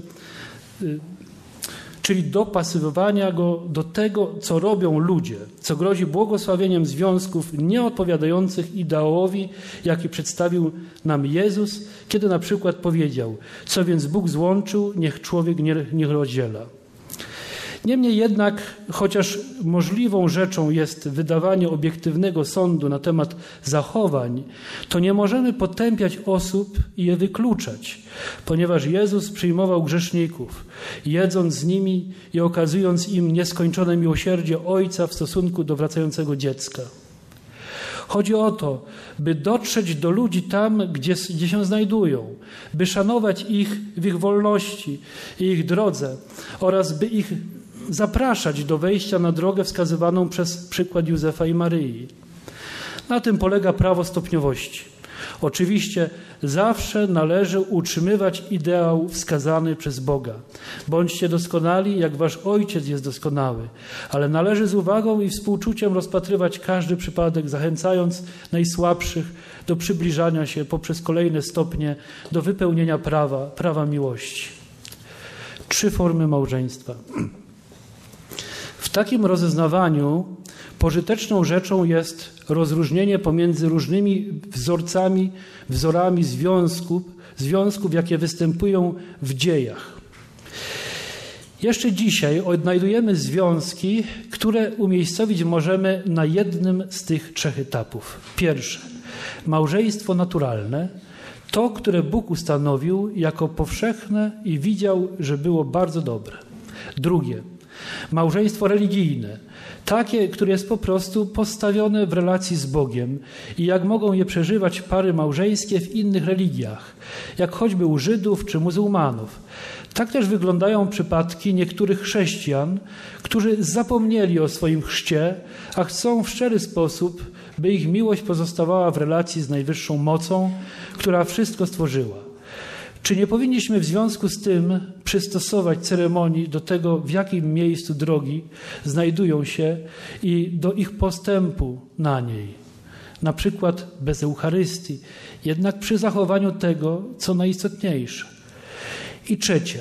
czyli dopasowywania go do tego, co robią ludzie, co grozi błogosławieniem związków nieodpowiadających ideałowi, jaki przedstawił nam Jezus, kiedy na przykład powiedział: co więc Bóg złączył, niech człowiek nie, nie rozdziela. Niemniej jednak, chociaż możliwą rzeczą jest wydawanie obiektywnego sądu na temat zachowań, to nie możemy potępiać osób i je wykluczać, ponieważ Jezus przyjmował grzeszników, jedząc z nimi i okazując im nieskończone miłosierdzie Ojca w stosunku do wracającego dziecka. Chodzi o to, by dotrzeć do ludzi tam, gdzie, gdzie się znajdują, by szanować ich w ich wolności i ich drodze oraz by ich zapraszać do wejścia na drogę wskazywaną przez przykład Józefa i Maryi. Na tym polega prawo stopniowości. Oczywiście zawsze należy utrzymywać ideał wskazany przez Boga. Bądźcie doskonali, jak wasz Ojciec jest doskonały, ale należy z uwagą i współczuciem rozpatrywać każdy przypadek, zachęcając najsłabszych do przybliżania się poprzez kolejne stopnie do wypełnienia prawa, prawa miłości. Trzy formy małżeństwa. W takim rozeznawaniu pożyteczną rzeczą jest rozróżnienie pomiędzy różnymi wzorcami, wzorami związków, związków, jakie występują w dziejach. Jeszcze dzisiaj odnajdujemy związki, które umiejscowić możemy na jednym z tych trzech etapów. Pierwsze, małżeństwo naturalne, to, które Bóg ustanowił jako powszechne i widział, że było bardzo dobre. Drugie, Małżeństwo religijne, takie, które jest po prostu postawione w relacji z Bogiem i jak mogą je przeżywać pary małżeńskie w innych religiach, jak choćby u Żydów czy muzułmanów. Tak też wyglądają przypadki niektórych chrześcijan, którzy zapomnieli o swoim chrzcie, a chcą w szczery sposób, by ich miłość pozostawała w relacji z najwyższą mocą, która wszystko stworzyła. Czy nie powinniśmy w związku z tym przystosować ceremonii do tego, w jakim miejscu drogi znajdują się i do ich postępu na niej? Na przykład bez Eucharystii, jednak przy zachowaniu tego, co najistotniejsze. I trzecie,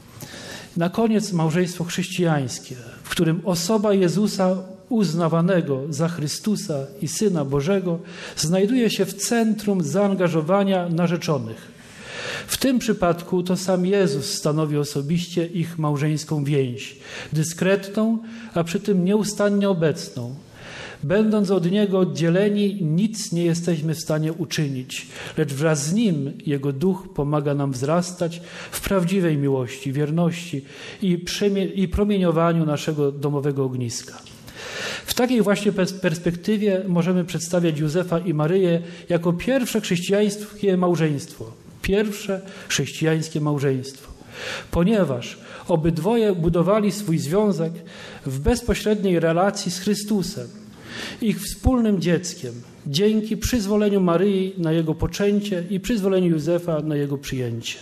na koniec małżeństwo chrześcijańskie, w którym osoba Jezusa uznawanego za Chrystusa i Syna Bożego znajduje się w centrum zaangażowania narzeczonych. W tym przypadku to sam Jezus stanowi osobiście ich małżeńską więź, dyskretną, a przy tym nieustannie obecną. Będąc od Niego oddzieleni, nic nie jesteśmy w stanie uczynić, lecz wraz z Nim Jego Duch pomaga nam wzrastać w prawdziwej miłości, wierności i, przemie- i promieniowaniu naszego domowego ogniska. W takiej właśnie perspektywie możemy przedstawiać Józefa i Maryję jako pierwsze chrześcijańskie małżeństwo. Pierwsze chrześcijańskie małżeństwo. Ponieważ obydwoje budowali swój związek w bezpośredniej relacji z Chrystusem, ich wspólnym dzieckiem, dzięki przyzwoleniu Maryi na jego poczęcie i przyzwoleniu Józefa na jego przyjęcie.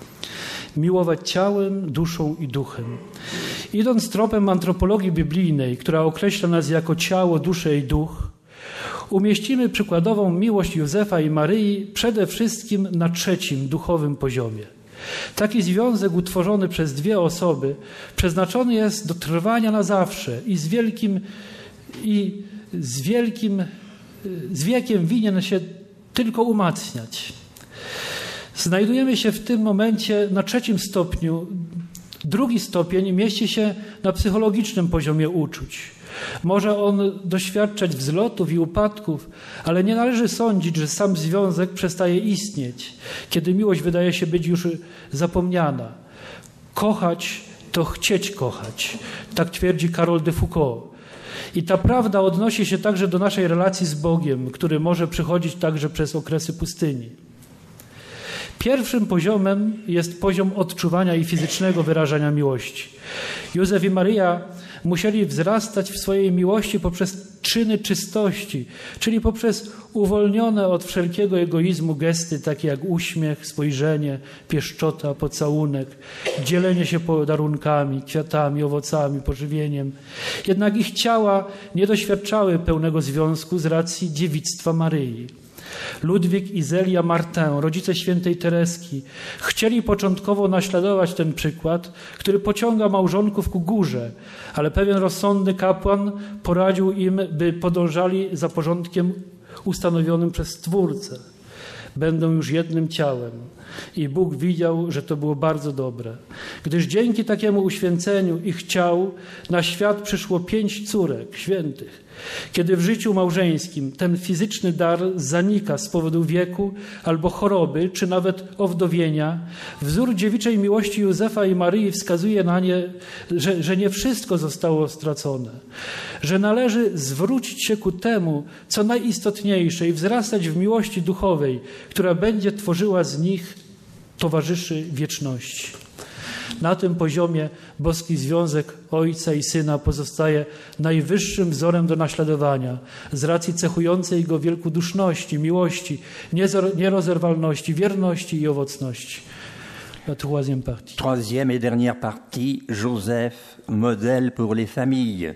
Miłować ciałem, duszą i duchem. Idąc tropem antropologii biblijnej, która określa nas jako ciało, duszę i duch, umieścimy przykładową miłość Józefa i Maryi przede wszystkim na trzecim duchowym poziomie. Taki związek utworzony przez dwie osoby przeznaczony jest do trwania na zawsze i z wielkim i z wielkim z wiekiem winien się tylko umacniać. Znajdujemy się w tym momencie na trzecim stopniu. Drugi stopień mieści się na psychologicznym poziomie uczuć. Może on doświadczać wzlotów i upadków, ale nie należy sądzić, że sam związek przestaje istnieć, kiedy miłość wydaje się być już zapomniana. Kochać to chcieć kochać, tak twierdzi Karol de Foucault. I ta prawda odnosi się także do naszej relacji z Bogiem, który może przychodzić także przez okresy pustyni. Pierwszym poziomem jest poziom odczuwania i fizycznego wyrażania miłości. Józef i Maryja musieli wzrastać w swojej miłości poprzez czyny czystości, czyli poprzez uwolnione od wszelkiego egoizmu gesty, takie jak uśmiech, spojrzenie, pieszczota, pocałunek, dzielenie się podarunkami, kwiatami, owocami, pożywieniem. Jednak ich ciała nie doświadczały pełnego związku z racji dziewictwa Maryi. Ludwik i Zelia Martin, rodzice świętej Tereski, chcieli początkowo naśladować ten przykład, który pociąga małżonków ku górze, ale pewien rozsądny kapłan poradził im, by podążali za porządkiem ustanowionym przez Stwórcę. Będą już jednym ciałem. I Bóg widział, że to było bardzo dobre. Gdyż dzięki takiemu uświęceniu ich ciał na świat przyszło pięć córek świętych. Kiedy w życiu małżeńskim ten fizyczny dar zanika z powodu wieku albo choroby, czy nawet owdowienia, wzór dziewiczej miłości Józefa i Maryi wskazuje na nie, że, że nie wszystko zostało stracone, że należy zwrócić się ku temu, co najistotniejsze i wzrastać w miłości duchowej, która będzie tworzyła z nich towarzyszy wieczności. Na tym poziomie boski związek Ojca i Syna pozostaje najwyższym wzorem do naśladowania z racji cechującej go wielkoduszności, miłości, nierozerwalności, wierności i owocności. La troisième partie. Troisième et dernière partie, Joseph, modèle pour les familles.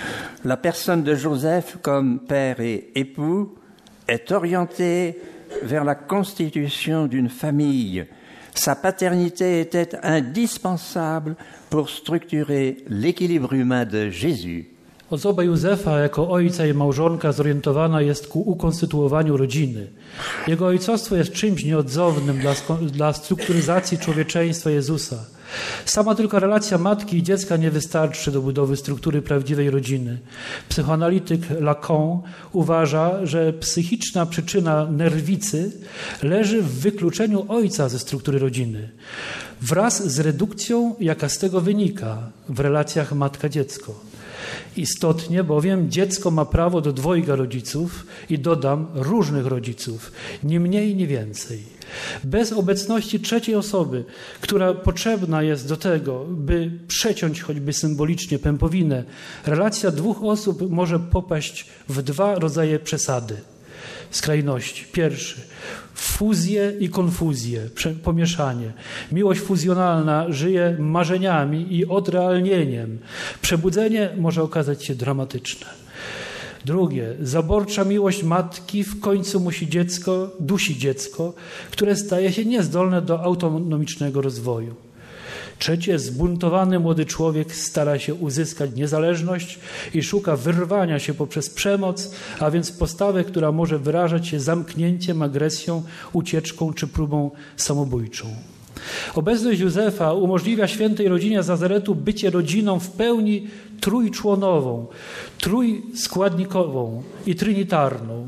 La personne de Joseph comme père et époux est orientée vers la constitution d'une famille. Sa paternité était indispensable pour structurer l'équilibre humain de Jésus. Osoba Józefa jako ojca i małżonka zorientowana jest ku ukonstytuowaniu rodziny. Jego ojcostwo jest czymś nieodzownym dla, dla strukturyzacji człowieczeństwa Jezusa. Sama tylko relacja matki i dziecka nie wystarczy do budowy struktury prawdziwej rodziny. Psychoanalityk Lacan uważa, że psychiczna przyczyna nerwicy leży w wykluczeniu ojca ze struktury rodziny, wraz z redukcją, jaka z tego wynika w relacjach matka-dziecko. Istotnie bowiem dziecko ma prawo do dwojga rodziców i dodam różnych rodziców, ni mniej, ni więcej. Bez obecności trzeciej osoby, która potrzebna jest do tego, by przeciąć choćby symbolicznie pępowinę, relacja dwóch osób może popaść w dwa rodzaje przesady, skrajności. Pierwszy, fuzję i konfuzję, pomieszanie. Miłość fuzjonalna żyje marzeniami i odrealnieniem. Przebudzenie może okazać się dramatyczne. Drugie, zaborcza miłość matki w końcu musi dziecko, dusi dziecko, które staje się niezdolne do autonomicznego rozwoju. Trzecie, zbuntowany młody człowiek stara się uzyskać niezależność i szuka wyrwania się poprzez przemoc, a więc postawę, która może wyrażać się zamknięciem, agresją, ucieczką czy próbą samobójczą. Obecność Józefa umożliwia świętej rodzinie z Nazaretu bycie rodziną w pełni trójczłonową, trójskładnikową i trinitarną.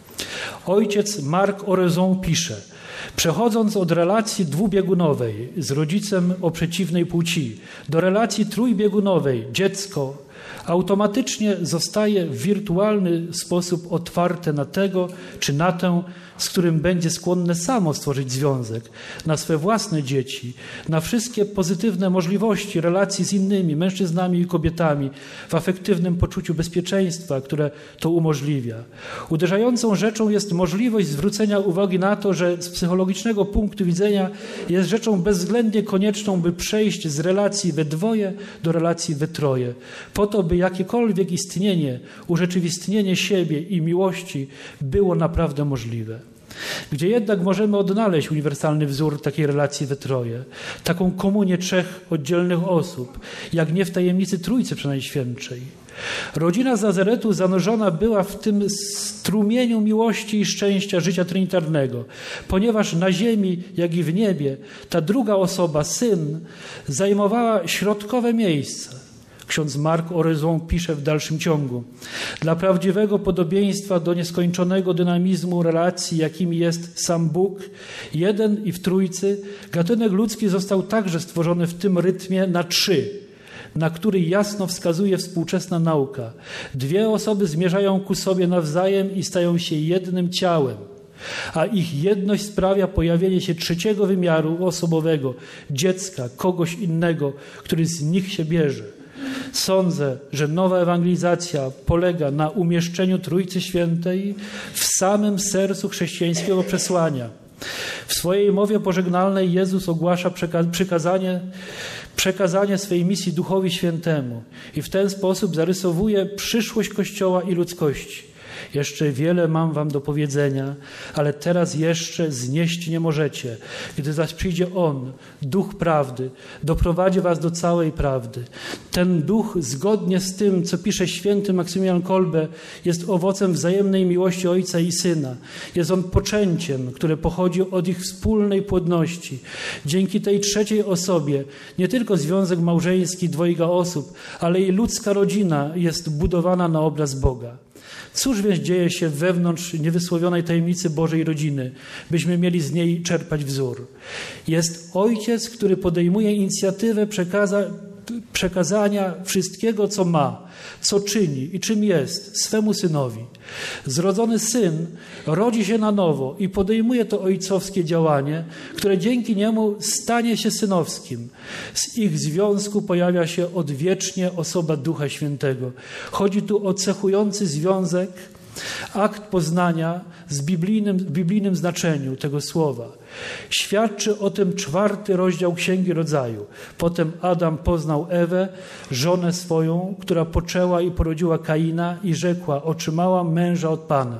Ojciec Marc Oraison pisze: przechodząc od relacji dwubiegunowej z rodzicem o przeciwnej płci do relacji trójbiegunowej, dziecko automatycznie zostaje w wirtualny sposób otwarte na tego czy na tę, z którym będzie skłonne samo stworzyć związek, na swe własne dzieci, na wszystkie pozytywne możliwości relacji z innymi mężczyznami i kobietami w afektywnym poczuciu bezpieczeństwa, które to umożliwia. Uderzającą rzeczą jest możliwość zwrócenia uwagi na to, że z psychologicznego punktu widzenia jest rzeczą bezwzględnie konieczną, by przejść z relacji we dwoje do relacji we troje, po to, by jakiekolwiek istnienie, urzeczywistnienie siebie i miłości było naprawdę możliwe. Gdzie jednak możemy odnaleźć uniwersalny wzór takiej relacji we troje, taką komunię trzech oddzielnych osób, jak nie w tajemnicy Trójcy Przenajświętszej. Rodzina z Nazaretu zanurzona była w tym strumieniu miłości i szczęścia życia trinitarnego, ponieważ na ziemi, jak i w niebie, ta druga osoba, Syn, zajmowała środkowe miejsce. Ksiądz Marc Oraison pisze w dalszym ciągu: dla prawdziwego podobieństwa do nieskończonego dynamizmu relacji, jakimi jest sam Bóg, jeden i w Trójcy, gatunek ludzki został także stworzony w tym rytmie na trzy, na który jasno wskazuje współczesna nauka. Dwie osoby zmierzają ku sobie nawzajem i stają się jednym ciałem, a ich jedność sprawia pojawienie się trzeciego wymiaru osobowego, dziecka, kogoś innego, który z nich się bierze. Sądzę, że nowa ewangelizacja polega na umieszczeniu Trójcy Świętej w samym sercu chrześcijańskiego przesłania. W swojej mowie pożegnalnej Jezus ogłasza przekazanie, przekazanie swej misji Duchowi Świętemu i w ten sposób zarysowuje przyszłość Kościoła i ludzkości. Jeszcze wiele mam wam do powiedzenia, ale teraz jeszcze znieść nie możecie. Gdy zaś przyjdzie On, Duch Prawdy, doprowadzi was do całej prawdy. Ten Duch, zgodnie z tym, co pisze święty Maksymilian Kolbe, jest owocem wzajemnej miłości Ojca i Syna. Jest On poczęciem, które pochodzi od ich wspólnej płodności. Dzięki tej trzeciej osobie nie tylko związek małżeński dwojga osób, ale i ludzka rodzina jest budowana na obraz Boga. Cóż więc dzieje się wewnątrz niewysłowionej tajemnicy Bożej rodziny, byśmy mieli z niej czerpać wzór? Jest Ojciec, który podejmuje inicjatywę przekaza, przekazania wszystkiego, co ma, co czyni i czym jest, swemu Synowi. Zrodzony Syn rodzi się na nowo i podejmuje to ojcowskie działanie, które dzięki niemu stanie się synowskim. Z ich związku pojawia się odwiecznie osoba Ducha Świętego. Chodzi tu o cechujący związek, akt poznania z biblijnym, w biblijnym znaczeniu tego słowa. Świadczy o tym czwarty rozdział Księgi Rodzaju. Potem Adam poznał Ewę, żonę swoją, która poczęła i porodziła Kaina i rzekła: otrzymałam męża od Pana.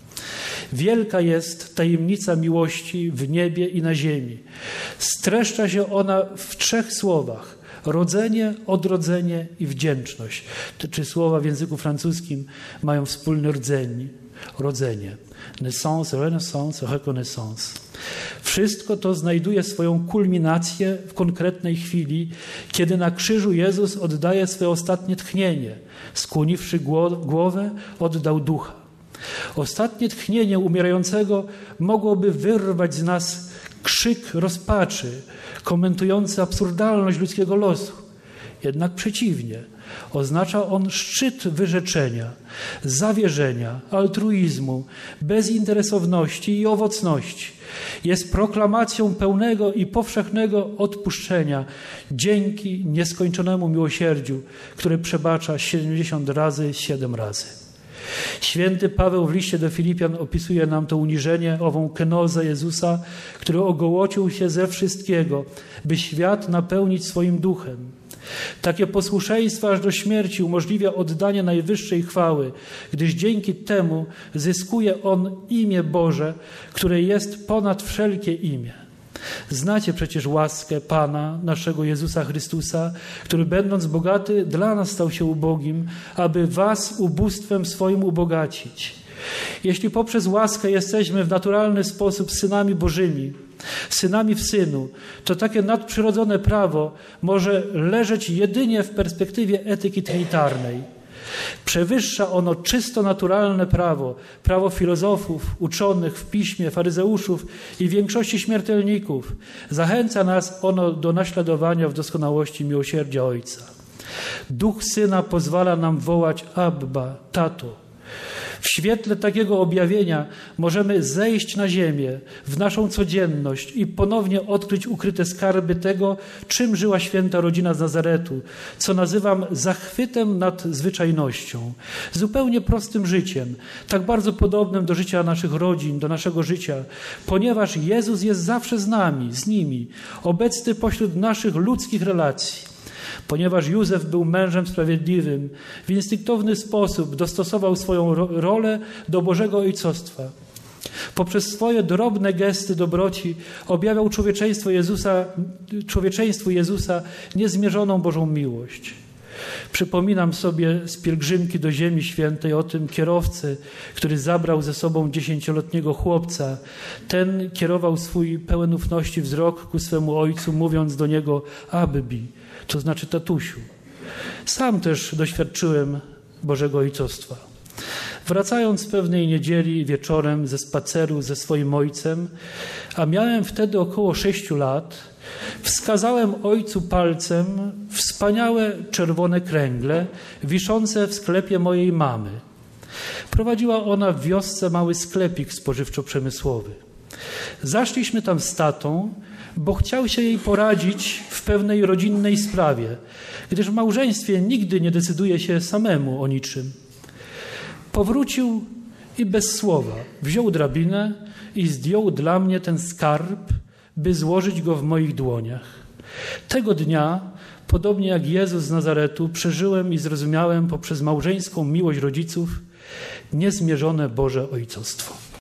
Wielka jest tajemnica miłości w niebie i na ziemi. Streszcza się ona w trzech słowach: rodzenie, odrodzenie i wdzięczność. Te trzy słowa w języku francuskim mają wspólny rdzeń. rodzenie. Naissance, renaissance, reconnaissance. Wszystko to znajduje swoją kulminację w konkretnej chwili, kiedy na krzyżu Jezus oddaje swoje ostatnie tchnienie. Skłoniwszy głowę, oddał ducha. Ostatnie tchnienie umierającego mogłoby wyrwać z nas krzyk rozpaczy, komentujący absurdalność ludzkiego losu. Jednak przeciwnie, oznacza on szczyt wyrzeczenia, zawierzenia, altruizmu, bezinteresowności i owocności. Jest proklamacją pełnego i powszechnego odpuszczenia dzięki nieskończonemu miłosierdziu, które przebacza siedemdziesiąt razy, siedem razy. Święty Paweł w liście do Filipian opisuje nam to uniżenie, ową kenozę Jezusa, który ogołocił się ze wszystkiego, by świat napełnić swoim duchem. Takie posłuszeństwo aż do śmierci umożliwia oddanie najwyższej chwały, gdyż dzięki temu zyskuje on imię Boże, które jest ponad wszelkie imię. Znacie przecież łaskę Pana, naszego Jezusa Chrystusa, który będąc bogaty, dla nas stał się ubogim, aby was ubóstwem swoim ubogacić. Jeśli poprzez łaskę jesteśmy w naturalny sposób synami Bożymi, synami w Synu, to takie nadprzyrodzone prawo może leżeć jedynie w perspektywie etyki trinitarnej. Przewyższa ono czysto naturalne prawo, prawo filozofów, uczonych w piśmie, faryzeuszów i większości śmiertelników. Zachęca nas ono do naśladowania w doskonałości miłosierdzia Ojca. Duch Syna pozwala nam wołać Abba, Tato. W świetle takiego objawienia możemy zejść na ziemię, w naszą codzienność i ponownie odkryć ukryte skarby tego, czym żyła święta rodzina z Nazaretu, co nazywam zachwytem nad zwyczajnością, zupełnie prostym życiem, tak bardzo podobnym do życia naszych rodzin, do naszego życia, ponieważ Jezus jest zawsze z nami, z nimi, obecny pośród naszych ludzkich relacji. Ponieważ Józef był mężem sprawiedliwym, w instynktowny sposób dostosował swoją ro- rolę do Bożego Ojcostwa. Poprzez swoje drobne gesty dobroci objawiał człowieczeństwo Jezusa, człowieczeństwu Jezusa niezmierzoną Bożą miłość. Przypominam sobie z pielgrzymki do Ziemi Świętej o tym kierowcy, który zabrał ze sobą dziesięcioletniego chłopca. Ten kierował swój pełen ufności wzrok ku swemu ojcu, mówiąc do niego Abbi, to znaczy tatusiu. Sam też doświadczyłem Bożego Ojcostwa. Wracając pewnej niedzieli wieczorem ze spaceru ze swoim ojcem, a miałem wtedy około sześciu lat, wskazałem ojcu palcem wspaniałe czerwone kręgle wiszące w sklepie mojej mamy. Prowadziła ona w wiosce mały sklepik spożywczo-przemysłowy. Zaszliśmy tam z tatą, bo chciał się jej poradzić w pewnej rodzinnej sprawie, gdyż w małżeństwie nigdy nie decyduje się samemu o niczym. Powrócił i bez słowa wziął drabinę i zdjął dla mnie ten skarb, by złożyć go w moich dłoniach. Tego dnia, podobnie jak Jezus z Nazaretu, przeżyłem i zrozumiałem poprzez małżeńską miłość rodziców niezmierzone Boże Ojcostwo.